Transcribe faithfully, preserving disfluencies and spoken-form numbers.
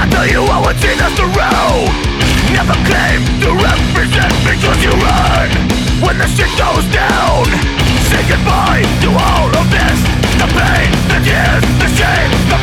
tell you I would see that's the road. Never claim to represent because you run. When the shit goes down, say goodbye to all of this. The pain, the tears, the shame, the